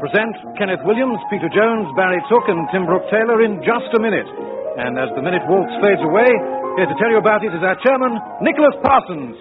present Kenneth Williams, Peter Jones, Barry Took and Tim Brooke-Taylor in just a minute. And as the minute waltz fades away, here to tell you about it is our chairman, Nicholas Parsons.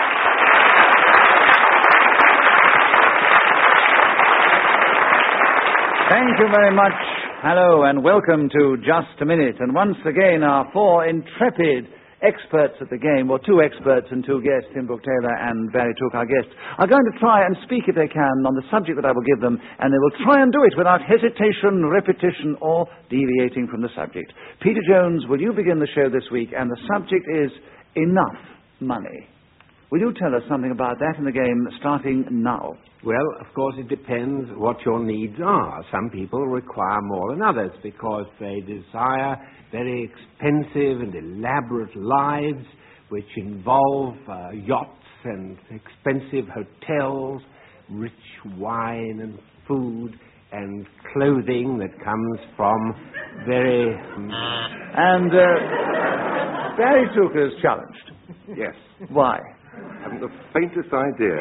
Thank you very much. Hello and welcome to Just a Minute. And once again, our four intrepid experts at the game, or two experts and two guests, Tim Brooke-Taylor and Barry Took, our guests, are going to try and speak if they can on the subject that I will give them, and they will try and do it without hesitation, repetition, or deviating from the subject. Peter Jones, will you begin the show this week? And the subject is enough money. Will you tell us something about that in the game starting now? Well, of course, it depends what your needs are. Some people require more than others because they desire very expensive and elaborate lives which involve yachts and expensive hotels, rich wine and food and clothing that comes from very... And Barry Took is challenged. Yes. Why? I haven't the faintest idea.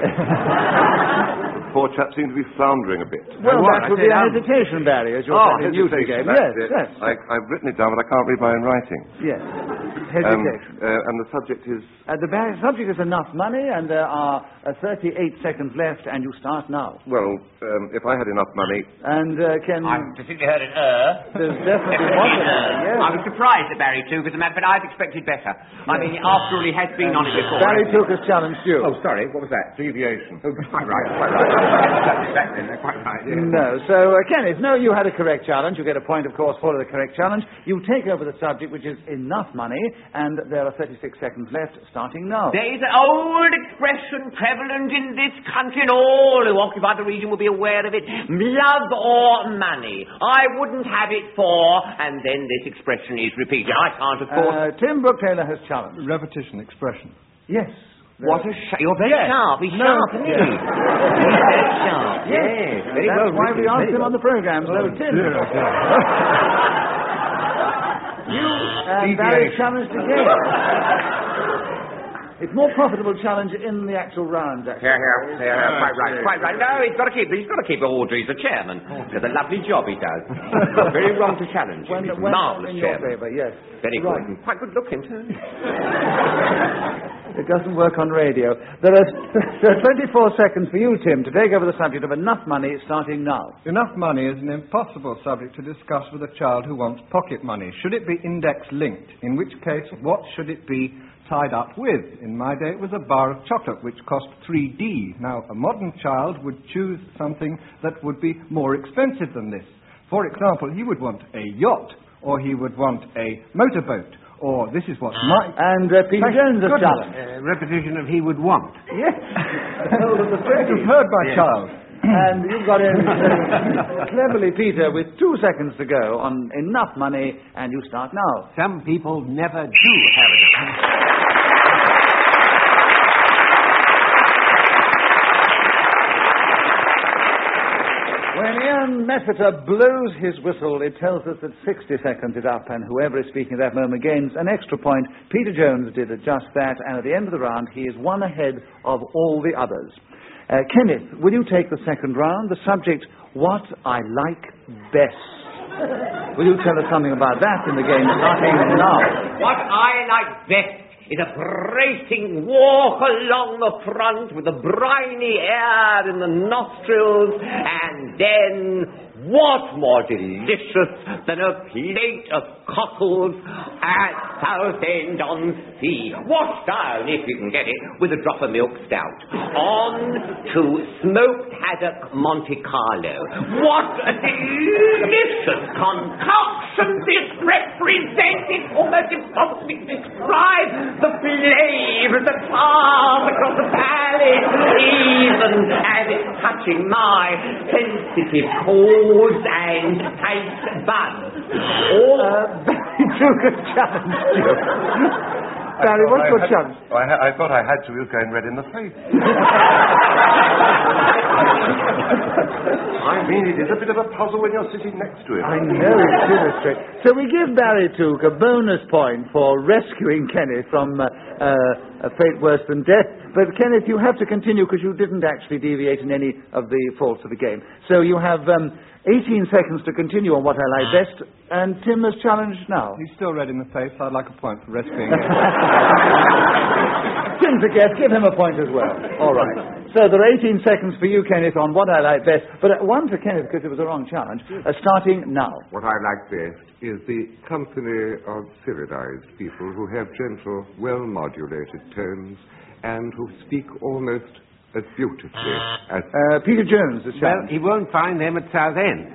The poor chap seemed to be floundering a bit. Well, that would be a hesitation, Barry, as you're fairly new to the game. Yes, yes. I've written it down, but I can't read my own writing. Yes. Hesitation. And the subject is... The subject is enough money, and there are 38 seconds left, and you start now. Well, if I had enough money... And can... I distinctly heard an There's definitely was an yes. I was surprised at Barry Took, but I'd expected better. I mean, after all, he has been on it before. Barry Took has challenged you. Oh, sorry, what was that? Deviation. Oh, quite right. Quite right, yes. No, so, Kenneth, no, you had a correct challenge. You get a point, of course, for the correct challenge. You take over the subject, which is enough money, and there are 36 seconds left, starting now. There is an old expression prevalent in this country, and all who occupy the region will be aware of it. Love or money. I wouldn't have it for, and then this expression is repeated. I can't, of course... Tim Brooke-Taylor has challenged. Repetition expression. Yes. What a You're very sharp. He's sharp, isn't he? He's very sharp. Yes. Very That's well why we asked him on the programme. So, Tim. You and Barry challenged again. It's more profitable challenge in the actual rounds, actually. Yeah, quite right. No, he's got to keep Audrey as the chairman. It's a lovely job he does. Very wrong to challenge him. He's a marvellous in your chairman. favour, yes. Very right. good. And quite good looking, too. It doesn't work on radio. There are 24 seconds for you, Tim, to take over the subject of enough money starting now. Enough money is an impossible subject to discuss with a child who wants pocket money. Should it be index-linked? In which case, what should it be tied up with? In my day, it was a bar of chocolate, which cost 3D. Now, a modern child would choose something that would be more expensive than this. For example, he would want a yacht, or he would want a motorboat, or this is what my... And Peter Jones has challenged. Repetition of he would want. Yes. You've heard my child. And you've got in cleverly, Peter, with 2 seconds to go on enough money, and you start now. Some people never do have it. When Ian Messiter blows his whistle, it tells us that 60 seconds is up, and whoever is speaking at that moment gains an extra point. Peter Jones did just that, and at the end of the round, he is one ahead of all the others. Kenneth, will you take the second round? The subject, what I like best. Will you tell us something about that in the game starting now? What I like best is a bracing walk along the front with the briny air in the nostrils, and then what more delicious than a plate of cockles at Southend-on-Sea, washed down, if you can get it, with a drop of milk stout, on to smoked haddock Monte Carlo. What a delicious concoction this represents! It's almost impossible to describe the flavor, the charm across the palate, even as it's touching my sensitive chords and taste buds. Barry Took has challenged you. Barry, what's your challenge? I thought I had to. He was going red in the face. I mean, it is a bit of a puzzle when you're sitting next to him. I know, it's illustrated. So we give Barry Took a bonus point for rescuing Kenneth from a fate worse than death. But, Kenneth, you have to continue because you didn't actually deviate in any of the faults of the game. So you have 18 seconds to continue on What I Like Best, and Tim is challenged now. He's still red in the face. I'd like a point for rescuing him. Tim's a guest. Give him a point as well. All right. So there are 18 seconds for you, Kenneth, on What I Like Best. But one for Kenneth, because it was a wrong challenge, starting now. What I like best is the company of civilized people who have gentle, well-modulated tones and who speak almost as beautifully as... Peter Jones, the Well, challenge. he won't find them at Southend.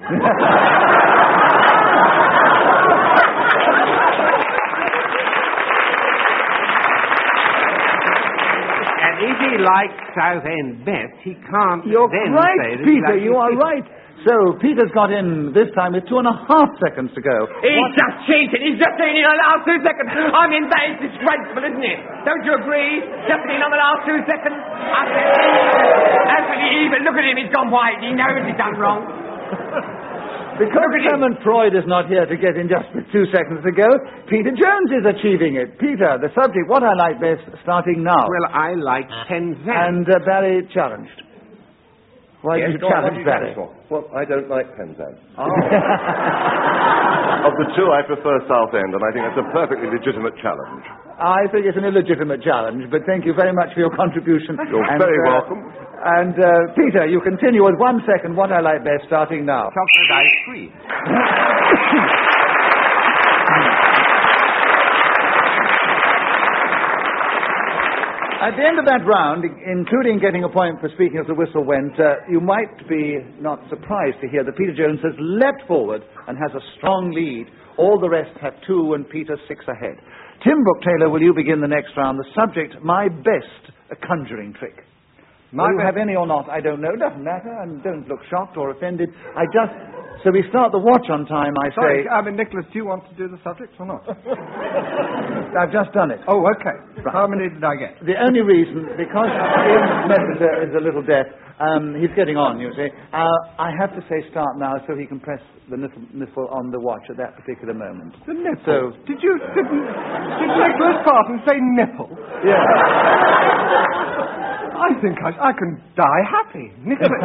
And if he likes Southend best, he can't You're then right, say that he Peter, likes you are right. So, Peter's got in this time with 2.5 seconds to go. He's just cheated. He's just been in the last 2 seconds. I mean, that is disgraceful, isn't it? Don't you agree? Just been on the last 2 seconds. Actually, even look at him. He's gone white. He knows he's done wrong. Because Herman Freud is not here to get in just with 2 seconds to go, Peter Jones is achieving it. Peter, the subject, What I Like Best, starting now. Well, I like Penzance. And Barry challenged. Why did you challenge Barry? Well, I don't like Penzance. Oh. Of the two, I prefer Southend, and I think that's a perfectly legitimate challenge. I think it's an illegitimate challenge, but thank you very much for your contribution. You're very welcome. And, Peter, you continue with 1 second, What I Like Best, starting now. Chocolate ice cream. At the end of that round, including getting a point for speaking as the whistle went, you might be not surprised to hear that Peter Jones has leapt forward and has a strong lead. All the rest have 2 and Peter 6 ahead. Tim Brooke-Taylor, will you begin the next round? The subject, My Best conjuring trick. Whether you have any or not, I don't know. Doesn't matter, and don't look shocked or offended. So we start the watch on time, I say. Sorry, Nicholas, do you want to do the subject or not? I've just done it. Oh, okay. Right. How many did I get? The only reason, because Ian Messenger is a little deaf, he's getting on, you see. I have to say start now so he can press the nipple on the watch at that particular moment. The nipple? So, did Nicholas Parton say nipple? Yeah. I think I can die happy. Nicholas.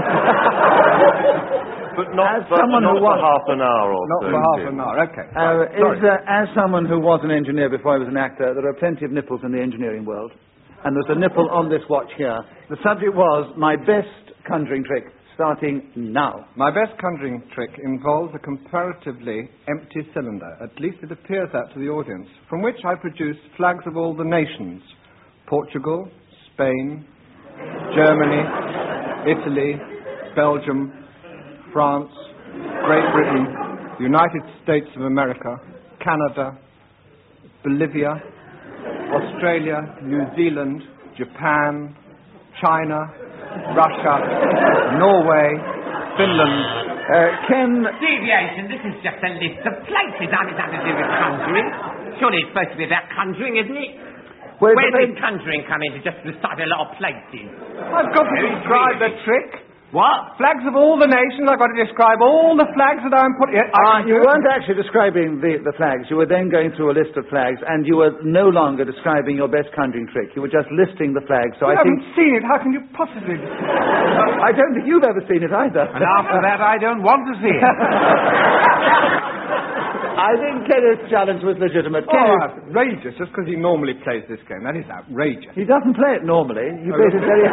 But not for half an hour or not so. Not for half an hour, okay. As someone who was an engineer before I was an actor, there are plenty of nipples in the engineering world. And there's a nipple on this watch here. The subject was My Best Conjuring Trick, starting now. My best conjuring trick involves a comparatively empty cylinder, at least it appears that to the audience, from which I produce flags of all the nations: Portugal, Spain, Germany, Italy, Belgium, France, Great Britain, United States of America, Canada, Bolivia, Australia, New Zealand, Japan, China, Russia, Norway, Finland. Ken... Deviation, this is just a list of places. I mean, nothing to do with conjuring. Surely it's supposed to be about conjuring, isn't it? Where did conjuring come in to just recite a lot of places? I've got to describe the trick. What? Flags of all the nations. I've got to describe all the flags that I'm putting... You weren't actually describing the flags. You were then going through a list of flags, and you were no longer describing your best conjuring trick. You were just listing the flags. So I haven't seen it. How can you possibly... I don't think you've ever seen it either. And after that, I don't want to see it. I think Kenneth's challenge was legitimate. Outrageous, just because he normally plays this game. That is outrageous. He doesn't play it normally. He plays it very...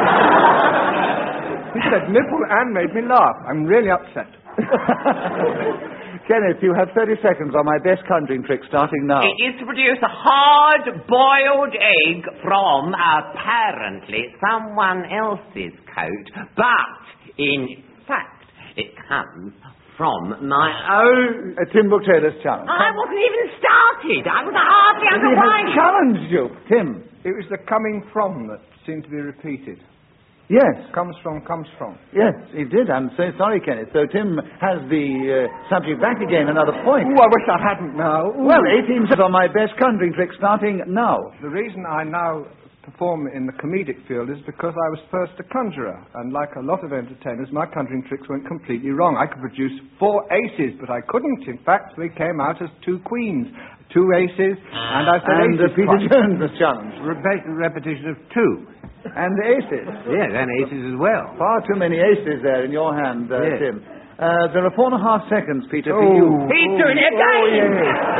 He said nipple and made me laugh. I'm really upset. Kenneth, you have 30 seconds on My Best Conjuring Trick, starting now. It is to produce a hard-boiled egg from, apparently, someone else's coat, but, in fact, it comes from my own. Tim Brooke-Taylor's challenge. I wasn't even started. I was hardly He has challenged you, Tim. It was the coming from that seemed to be repeated. Yes. Comes from. Yes, he did. I'm so sorry, Kenneth. So Tim has the subject back again, another point. Oh, I wish I hadn't now. Ooh. Well, 18 seconds on My Best Conjuring Trick, starting now. The reason I now perform in the comedic field is because I was first a conjurer, and like a lot of entertainers, my conjuring tricks went completely wrong. I could produce 4 aces, but I couldn't. In fact, they came out as 2 queens. 2 aces, and I said And aces Peter twice. Jones was challenged. Repetition of 2. And aces. Yes, and aces as well. Far too many aces there in your hand, Yes. Tim. There are 4.5 seconds, Peter, for you. He's doing it again!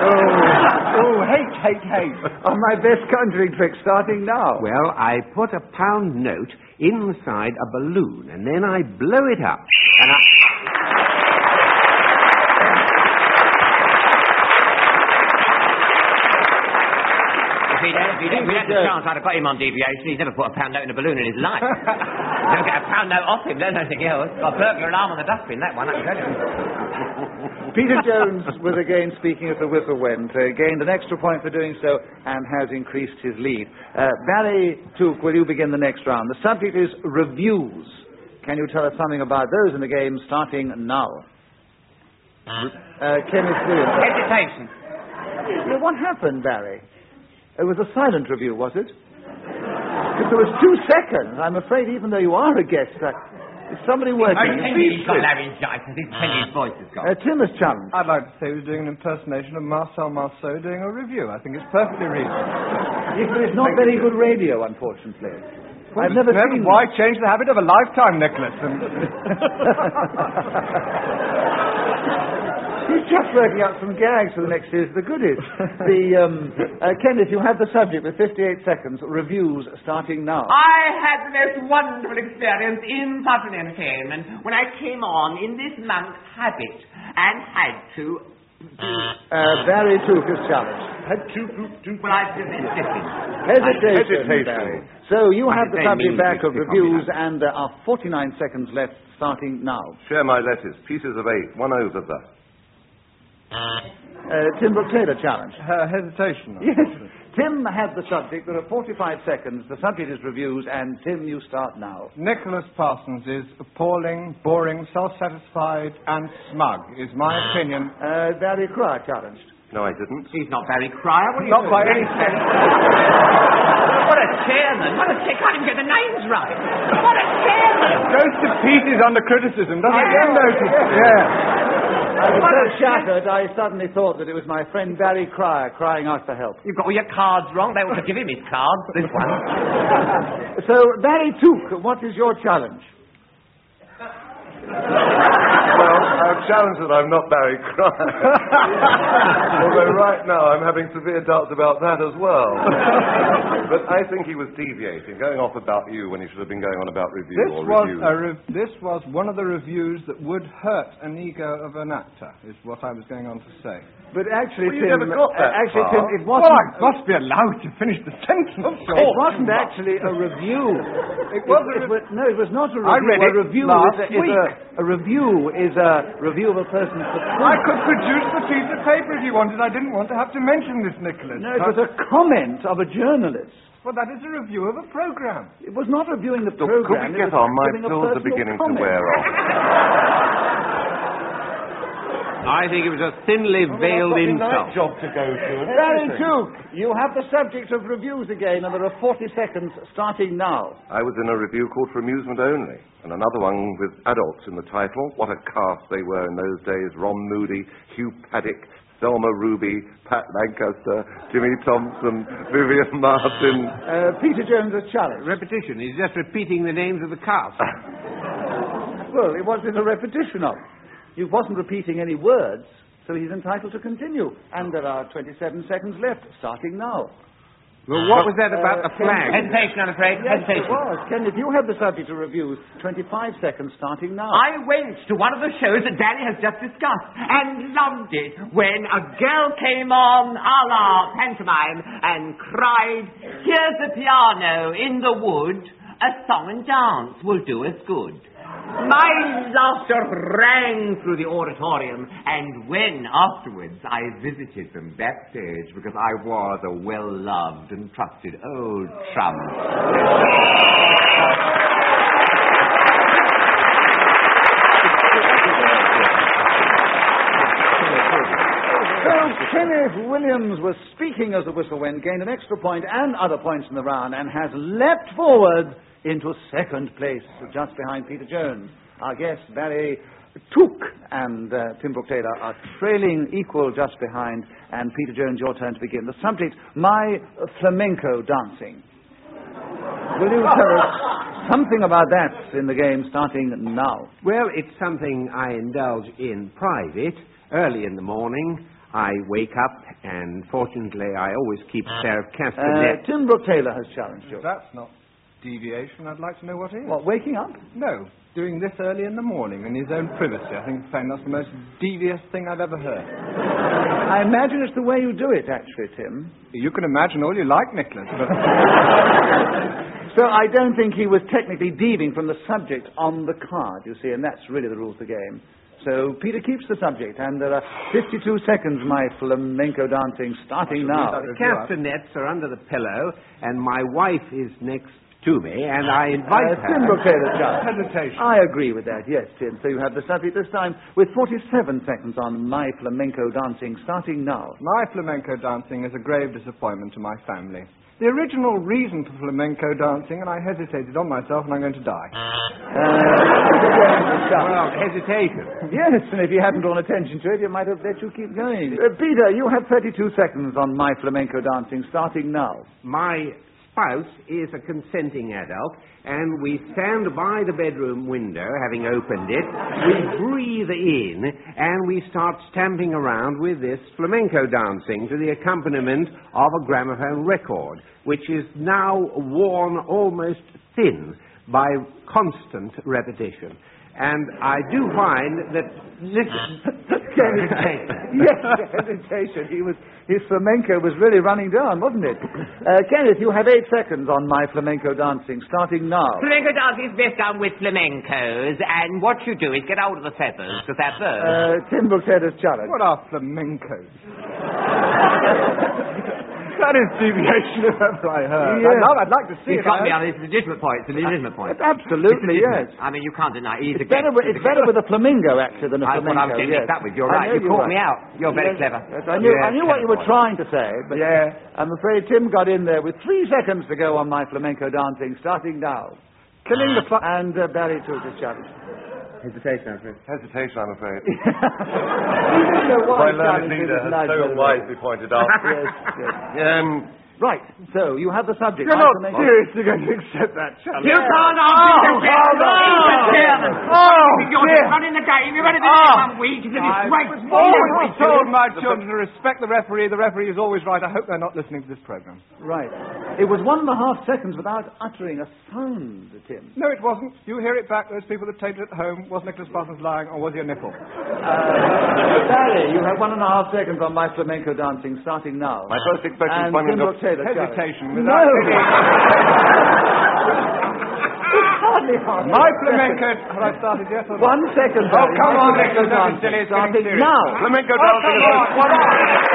Hate. On my best conjuring trick, starting now. Well, I put a pound note inside a balloon, and then I blow it up, and If we had the chance, I'd have got him on deviation. He's never put a pound note in a balloon in his life. Don't get a pound note off him, there's nothing else. Got a burglar alarm on the dustbin, that one, I can tell you. Peter Jones was again speaking as the whistle went, gained an extra point for doing so, and has increased his lead. Barry Took, will you begin the next round? The subject is reviews. Can you tell us something about those in the game, starting now? Kenneth Williams. Hesitation. Well, what happened, Barry? It was a silent review, was it? If there was 2 seconds, I'm afraid, even though you are a guest, is somebody working? He's got laryngitis. His voice has gone. Tim is challenged. I'd like to say he was doing an impersonation of Marcel Marceau doing a review. I think it's perfectly reasonable. Yes, but it's not very good radio, unfortunately. I've never seen... Why change the habit of a lifetime, Nicholas? He's just working out some gags for the next series of the goodies. Kenneth, you have the subject with 58 seconds. Reviews starting now. I had the most wonderful experience in such an entertainment when I came on in this monk's habit and had to... Barry Took is challenged. Well, I did this. Hesitation, Barry. So you have the they subject mean back of to reviews, and there are 49 seconds left, starting now. Share my letters. Pieces of 8. 1 over that. Tim Brooke Taylor challenged. Hesitation. Yes. Tim had the subject. There are 45 seconds. The subject is reviews, and Tim, you start now. Nicholas Parsons is appalling, boring, self-satisfied, and smug, is my opinion. Barry Cryer challenged. No, I didn't. He's not Barry Cryer. What are you Not by doing? any sense. What a chairman. Can't even get the names right. What a chairman. Goes to pieces under criticism, doesn't it? You notice? Yeah. I was so shattered, I suddenly thought that it was my friend Barry Cryer crying out for help. You've got all your cards wrong. They ought to give him his cards. This one. So, Barry Took, what is your challenge? Well, I'm challenged that I'm not Barry Cryer. Although right now I'm having severe doubts about that as well. But I think he was deviating, going off about you when he should have been going on about reviews. This was one of the reviews that would hurt an ego of an actor, is what I was going on to say. But actually, Well, you Tim, never got that actually, far. Tim, it wasn't. Well, I must be allowed to finish the sentence. It wasn't actually a review. It was No, it was not a review. I read it a review last is week. a review is a review of a person's I performance. could produce the piece of paper if you wanted. I didn't want to have to mention this, Nicholas. No, it was a comment of a journalist. Well, that is a review of a programme. It was not reviewing the Look, could programme. we get it was on? My giving a pills are personal beginning comment. to wear off. I think it was a thinly veiled insult. job to go to. Barry Took, you have the subject of reviews again, and there are 40 seconds starting now. I was in a review called For Amusement Only, and another one with adults in the title. What a cast they were in those days. Ron Moody, Hugh Paddock, Thelma Ruby, Pat Lancaster, Jimmy Thompson, Vivian Martin. Peter Jones has challenged. Repetition. He's just repeating the names of the cast. Well, it wasn't a repetition of. He wasn't repeating any words, so he's entitled to continue. And there are 27 seconds left, starting now. Well, what was that about the flag? Hesitation, I'm afraid. Yes, it Hesitation. was. Kenneth, you have the subject of reviews. 25 seconds, starting now. I went to one of the shows that Danny has just discussed and loved it when a girl came on a la pantomime and cried, "Here's the piano in the wood, a song and dance will do us good." My laughter rang through the auditorium, and when afterwards I visited them backstage because I was a well-loved and trusted old chum. So, Kenneth Williams was speaking as the whistle went, gained an extra point and other points in the round, and has leapt forward into second place, just behind Peter Jones. Our guest, Barry Took and Tim Brooke Taylor are trailing equal just behind, and Peter Jones, your turn to begin. The subject, my flamenco dancing. Will you tell us something about that in the game starting now? Well, it's something I indulge in private. Early in the morning, I wake up, and fortunately, I always keep a pair of castanets. Tim Brooke Taylor has challenged you. That's not deviation. I'd like to know what it is. What, waking up? No, doing this early in the morning in his own privacy. I think that's the most devious thing I've ever heard. I imagine it's the way you do it, actually, Tim. You can imagine all you like, Nicholas, but... So I don't think he was technically deviating from the subject on the card, you see, and that's really the rules of the game. So Peter keeps the subject, and there are 52 seconds, my flamenco dancing, starting now. The castanets are under the pillow, and my wife is next to me, and I invite her. Tim Brooke Taylor, hesitation. I agree with that, yes, Tim. So you have the subject this time with 47 seconds on my flamenco dancing, starting now. My flamenco dancing is a grave disappointment to my family. The original reason for flamenco dancing, and I hesitated on myself, and I'm going to die. Well, hesitation. Yes, and if you hadn't drawn attention to it, you might have let you keep going. Peter, you have 32 seconds on my flamenco dancing, starting now. My spouse is a consenting adult, and we stand by the bedroom window, having opened it. We breathe in, and we start stamping around with this flamenco dancing to the accompaniment of a gramophone record, which is now worn almost thin by constant repetition. And I do find that... Yes, hesitation. His flamenco was really running down, wasn't it? Kenneth, you have 8 seconds on my flamenco dancing, starting now. Flamenco dancing is best done with flamencos, and what you do is get hold of the feathers, because they're birds. Tim Brooke Taylor's challenge. What are flamencos? That is deviation if ever I heard. Yeah. I'd like to see He's it. got me on his legitimate point. It's a legitimate point. Absolutely, yes. I mean, you can't deny it. It's better with a flamingo actor than a That's flamenco. what I was getting yes. mixed up with. You're right. You caught me out. You're very clever. Yes, I knew what you were trying to say, but I'm afraid Tim got in there with 3 seconds to go on my flamenco dancing, starting now. Killing the... And Barry took his challenge. Hesitation, I'm afraid. Hesitation, I'm afraid. My My learned leader has so wisely pointed out. Yes. Right, so you have the subject. You're not seriously going to accept that challenge. You can't argue the chairman. You're running the game. You're running the game 1 week. It's a disgrace. I've always told my children to respect the referee. The referee is always right. I hope they're not listening to this program. Right. It was 1.5 seconds without uttering a sound, Tim. No, it wasn't. You hear it back. Those people that taped it at home. Was Nicholas Buttons lying, or was he a nipple? Barry, you have 1.5 seconds on my flamenco dancing, starting now. My first expression is finding out... Hesitation. No. Hardly half. My flamenco... Have I started yet? Or 1 second. Oh, come on, flamenco Nicholas. dancing. Silly, it's Starting getting serious. now. Flamenco Oh, dancing come is... on. What on?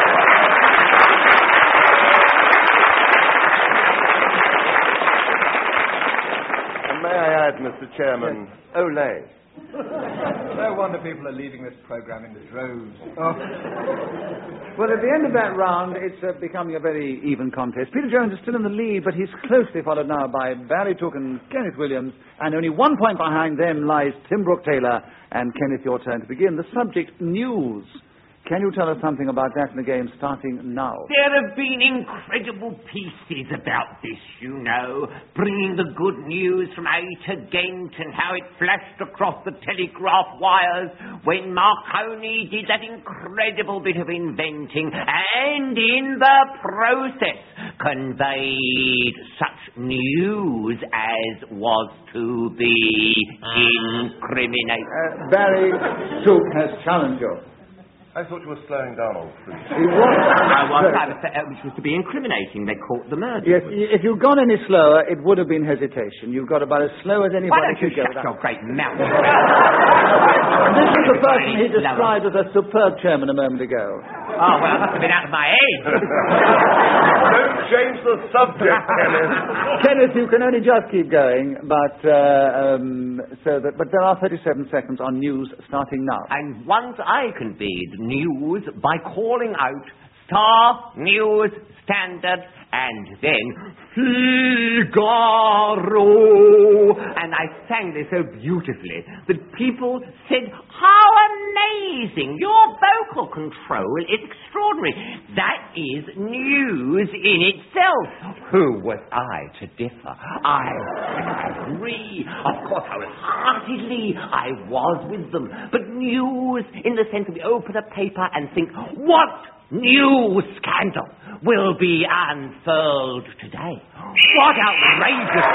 And may I add, Mr. Chairman, Olé. No wonder people are leaving this program in droves. Oh. Well, at the end of that round, it's becoming a very even contest. Peter Jones is still in the lead, but he's closely followed now by Barry Took and Kenneth Williams, and only 1 point behind them lies Tim Brooke Taylor. And Kenneth, your turn to begin. The subject, news. Can you tell us something about that in the game starting now? There have been incredible pieces about this, you know, bringing the good news from A to Ghent and how it flashed across the telegraph wires when Marconi did that incredible bit of inventing and in the process conveyed such news as was to be incriminating. Barry Took has challenged you. I thought you were slowing down all through. Which was to be incriminating. They caught the murder. Yes, if you'd gone any slower, it would have been hesitation. You've got about as slow as anybody Why don't you could go. shut your great mouth? This is the person he described as a superb chairman a moment ago. Oh, well, I must have been out of my head. Don't change the subject, Kenneth. Kenneth, you can only just keep going, but there are 37 seconds on news starting now. And once I conveyed news by calling out Star, News, Standard, and then Figaro. And I sang this so beautifully that people said, how amazing! Your vocal control is extraordinary. That is news in itself. Who was I to differ? I agree. Of course, I was with them. But news in the sense we open a paper and think, what new scandal will be unfurled today? What outrageous...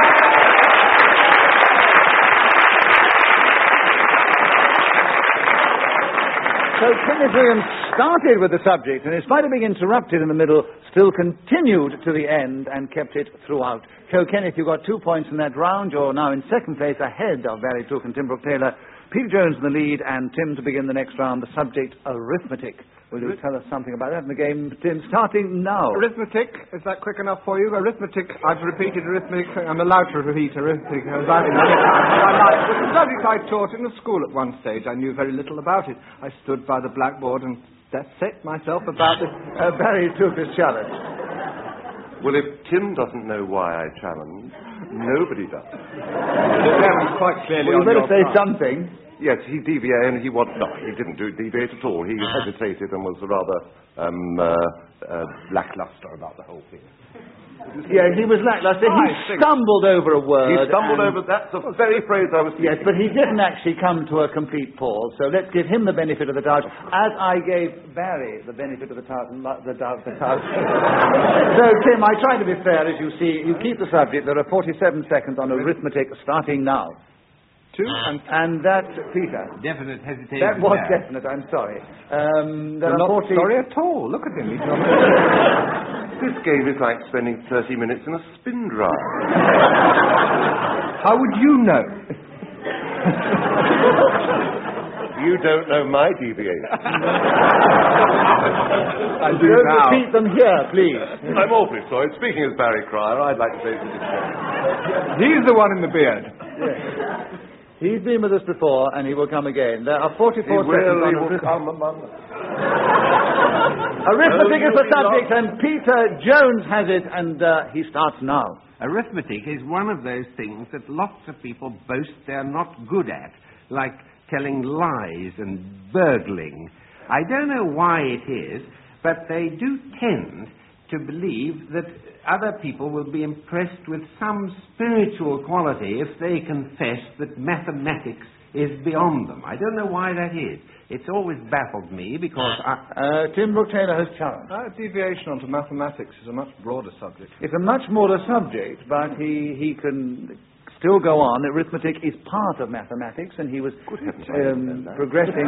So Kenneth Williams started with the subject, and in spite of being interrupted in the middle, still continued to the end and kept it throughout. So, Kenneth, you got 2 points in that round. You're now in second place, ahead of Barry Took and Tim Brooke-Taylor. Peter Jones in the lead, and Tim to begin the next round. The subject, arithmetic. Will you tell us something about that in the game, Tim? Starting now. Arithmetic, is that quick enough for you? Arithmetic, I've repeated arithmetic. I'm allowed to repeat arithmetic. It's a subject I taught in the school at one stage. I knew very little about it. I stood by the blackboard and set myself about this. Barry Took his challenge. Well, if Tim doesn't know why I challenge, nobody does. It's quite clearly Well, you better say part. something. Yes, he deviated, and he didn't deviate at all. He hesitated and was rather lackluster about the whole thing. Yeah, he was lackluster. He stumbled over a word. He stumbled over, that's the very phrase I was thinking. Yes, but he didn't actually come to a complete pause, so let's give him the benefit of the doubt, as I gave Barry the benefit of the doubt. So, Tim, I try to be fair, as you see. You keep the subject. There are 47 seconds on arithmetic starting now. And that, Peter. Definite hesitation. That was definite, I'm sorry. You're not sorry at all. Look at him. This game is like spending 30 minutes in a spin drive. How would you know? You don't know my deviation. I do Don't now. repeat them here, please. I'm awfully sorry. Speaking as Barry Cryer, I'd like to say something. He's the one in the beard. Yes. He's been with us before, and he will come again. There are 44 He seconds will on come among us. arithmetic is the subject, and Peter Jones has it, and he starts now. Arithmetic is one of those things that lots of people boast they're not good at, like telling lies and burgling. I don't know why it is, but they do tend to believe that other people will be impressed with some spiritual quality if they confess that mathematics is beyond them. I don't know why that is. It's always baffled me because Tim Brooke-Taylor has challenged. Deviation onto mathematics is a much broader subject. It's a much broader subject, but he can still go on. Arithmetic is part of mathematics, and he was progressing.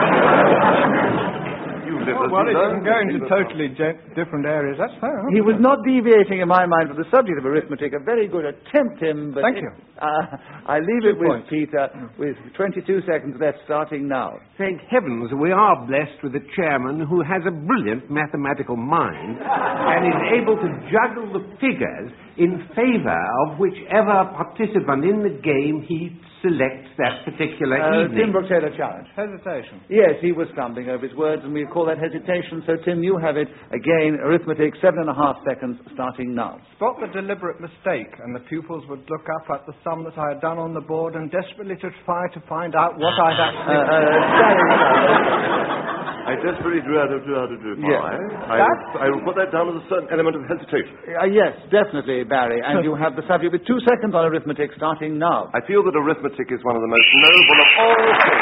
Well, it can go into totally different areas. That's fair. He was not deviating, in my mind, from the subject of arithmetic. A very good attempt, Tim. But Thank you. I leave it with Peter, with 22 seconds left, starting now. thank heavens we are blessed with a chairman who has a brilliant mathematical mind and is able to juggle the figures in favour of whichever participant in the game he selects that particular evening. Tim Brooke-Taylor challenge. Hesitation. Yes, he was stumbling over his words, and we call that hesitation. So, Tim, you have it. Again, arithmetic, 7.5 seconds, starting now. Spot the deliberate mistake, and the pupils would look up at the sum that I had done on the board and desperately to try to find out what I'd actually... I desperately drew out of Yes. I will put that down as a certain element of hesitation. Yes, definitely, Barry. And you have the subject with 2 seconds on arithmetic, starting now. I feel that arithmetic is one of the most noble of all things.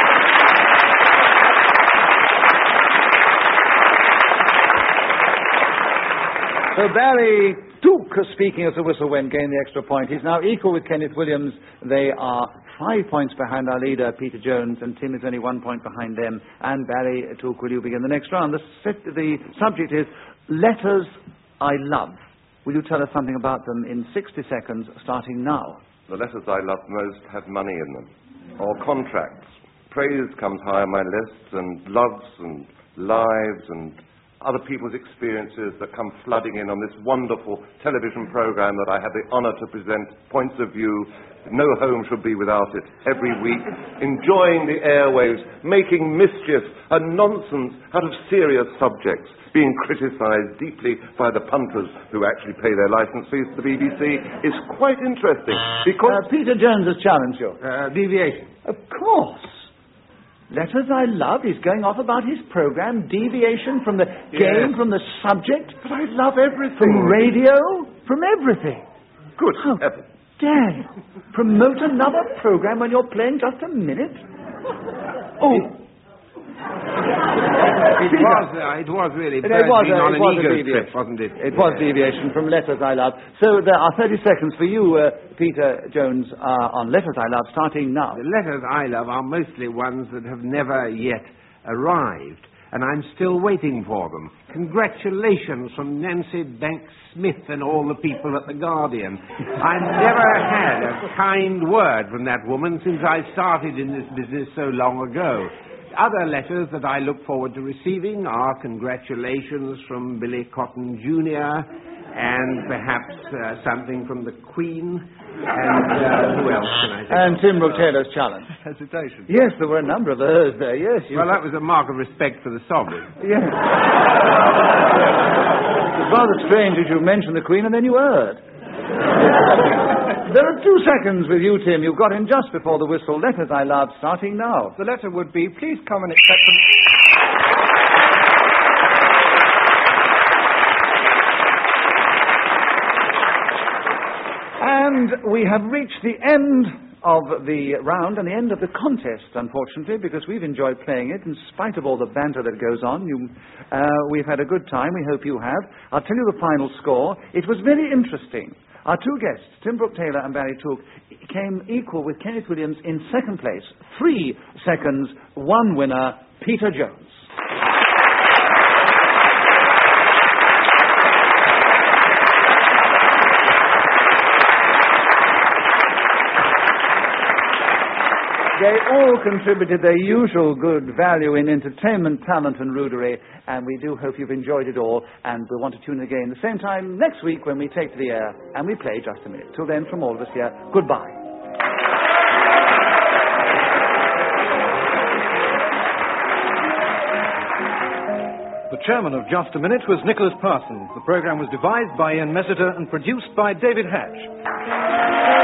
So Barry Took, speaking as the whistle went, gained the extra point. He's now equal with Kenneth Williams. They are 5 points behind our leader, Peter Jones, and Tim is only 1 point behind them. And Barry Took, will you begin the next round? The subject is letters I love. Will you tell us something about them in 60 seconds, starting now? The letters I love most have money in them, or contracts. Praise comes high on my list, and loves and lives and other people's experiences that come flooding in on this wonderful television program that I have the honor to present, Points of View. No home should be without it, every week, enjoying the airwaves, making mischief and nonsense out of serious subjects, being criticised deeply by the punters who actually pay their licence fees to the BBC is quite interesting, because... Peter Jones has challenged you. Deviation. Of course. Letters I Love is going off about his programme, deviation from the game, from the subject. But I love everything. From radio, from everything. Good How heavens. dare you promote another programme when you're playing Just a Minute? Oh. It was really It was on a an ego deviation. trip, wasn't it? It was deviation from Letters I Love. So there are 30 seconds for you, Peter Jones, on Letters I Love, starting now. The letters I love are mostly ones that have never yet arrived, and I'm still waiting for them. Congratulations from Nancy Banks-Smith and all the people at The Guardian. I've never had a kind word from that woman since I started in this business so long ago. Other letters that I look forward to receiving are congratulations from Billy Cotton Jr. and perhaps something from the Queen. And who else can I think And of? Tim Brooke Taylor's challenge. Hesitation. Yes, there were a number of those there, yes. Well, that was a mark of respect for the sovereign. Yes. It's rather strange that you mentioned the Queen and then you erred. There are 2 seconds with you, Tim. You've got in just before the whistle. Letters I Love, starting now. The letter would be, please come and accept them. And we have reached the end of the round and the end of the contest, unfortunately, because we've enjoyed playing it in spite of all the banter that goes on. We've had a good time. We hope you have. I'll tell you the final score. It was very interesting. Our 2 guests, Tim Brooke Taylor and Barry Took, came equal with Kenneth Williams in second place. 3 seconds, 1 winner, Peter Jones. They all contributed their usual good value in entertainment, talent and rudery, and we do hope you've enjoyed it all, and we'll want to tune in again the same time next week when we take to the air and we play Just a Minute. Till then, from all of us here, goodbye. The chairman of Just a Minute was Nicholas Parsons. The programme was devised by Ian Messiter and produced by David Hatch.